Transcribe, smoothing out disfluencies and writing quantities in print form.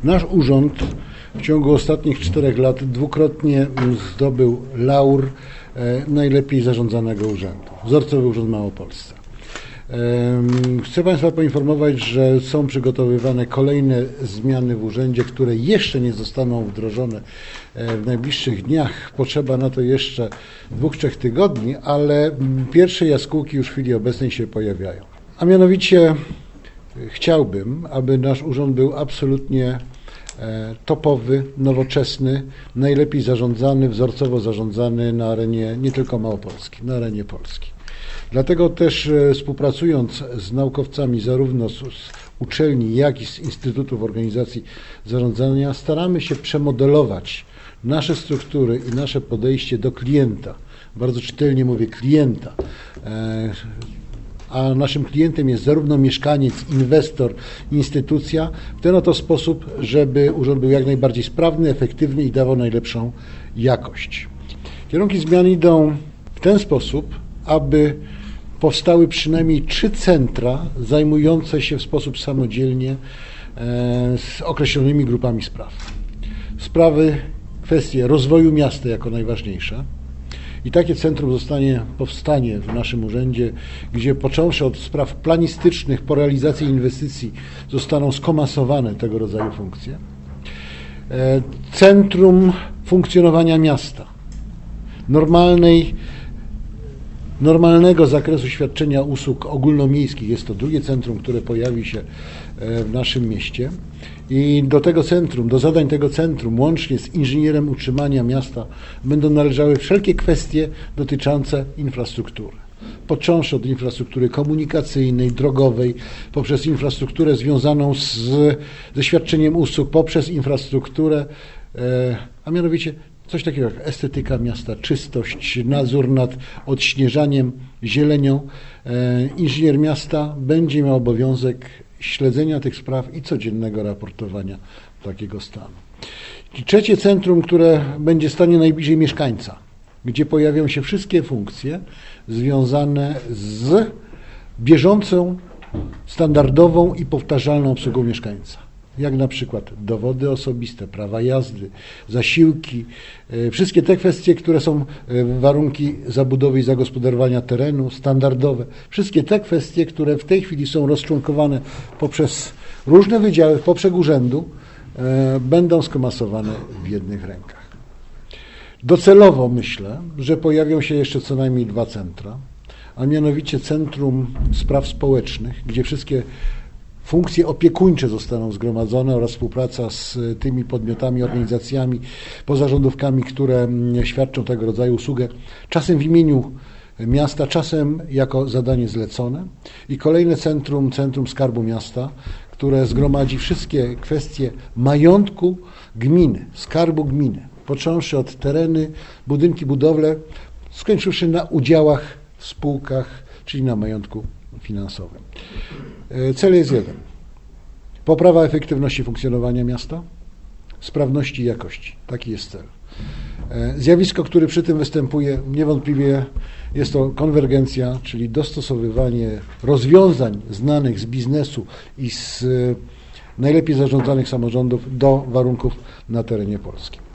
Nasz urząd w ciągu ostatnich 4 lat dwukrotnie zdobył laur najlepiej zarządzanego urzędu. Wzorcowy Urząd Małopolsce. Chcę Państwa poinformować, że są przygotowywane kolejne zmiany w urzędzie, które jeszcze nie zostaną wdrożone w najbliższych dniach. Potrzeba na to jeszcze 2-3 tygodni, ale pierwsze jaskółki już w chwili obecnej się pojawiają. A mianowicie chciałbym, aby nasz urząd był absolutnie topowy, nowoczesny, najlepiej zarządzany, wzorcowo zarządzany na arenie nie tylko Małopolski, na arenie Polski. Dlatego też współpracując z naukowcami zarówno z uczelni, jak i z Instytutów Organizacji Zarządzania staramy się przemodelować nasze struktury i nasze podejście do klienta. Bardzo czytelnie mówię klienta. A naszym klientem jest zarówno mieszkaniec, inwestor, instytucja, w ten oto sposób, żeby urząd był jak najbardziej sprawny, efektywny i dawał najlepszą jakość. Kierunki zmian idą w ten sposób, aby powstały przynajmniej 3 centra zajmujące się w sposób samodzielnie z określonymi grupami spraw. Kwestie rozwoju miasta jako najważniejsze. I takie centrum powstanie w naszym urzędzie, gdzie począwszy od spraw planistycznych po realizację inwestycji zostaną skomasowane tego rodzaju funkcje. Centrum funkcjonowania miasta, normalnego zakresu świadczenia usług ogólnomiejskich. Jest to drugie centrum, które pojawi się w naszym mieście. I do tego centrum, do zadań tego centrum, łącznie z inżynierem utrzymania miasta, będą należały wszelkie kwestie dotyczące infrastruktury. Począwszy od infrastruktury komunikacyjnej, drogowej, poprzez infrastrukturę związaną ze świadczeniem usług, poprzez infrastrukturę, a mianowicie coś takiego jak estetyka miasta, czystość, nadzór nad odśnieżaniem, zielenią. Inżynier miasta będzie miał obowiązek śledzenia tych spraw i codziennego raportowania takiego stanu. I trzecie centrum, które będzie stanie najbliżej mieszkańca, gdzie pojawią się wszystkie funkcje związane z bieżącą, standardową i powtarzalną obsługą mieszkańca. Jak na przykład dowody osobiste, prawa jazdy, zasiłki, wszystkie te kwestie, które są warunki zabudowy i zagospodarowania terenu, standardowe, wszystkie te kwestie, które w tej chwili są rozczłonkowane poprzez różne wydziały w poprzek urzędu, będą skomasowane w jednych rękach. Docelowo myślę, że pojawią się jeszcze co najmniej 2 centra, a mianowicie Centrum Spraw Społecznych, gdzie wszystkie funkcje opiekuńcze zostaną zgromadzone oraz współpraca z tymi podmiotami, organizacjami, pozarządówkami, które świadczą tego rodzaju usługę, czasem w imieniu miasta, czasem jako zadanie zlecone. I kolejne Centrum Skarbu Miasta, które zgromadzi wszystkie kwestie majątku gminy, skarbu gminy, począwszy od tereny, budynki, budowle, skończywszy na udziałach w spółkach, czyli na majątku finansowym. Cel jest jeden. Poprawa efektywności funkcjonowania miasta, sprawności i jakości. Taki jest cel. Zjawisko, które przy tym występuje, niewątpliwie jest to konwergencja, czyli dostosowywanie rozwiązań znanych z biznesu i z najlepiej zarządzanych samorządów do warunków na terenie Polski.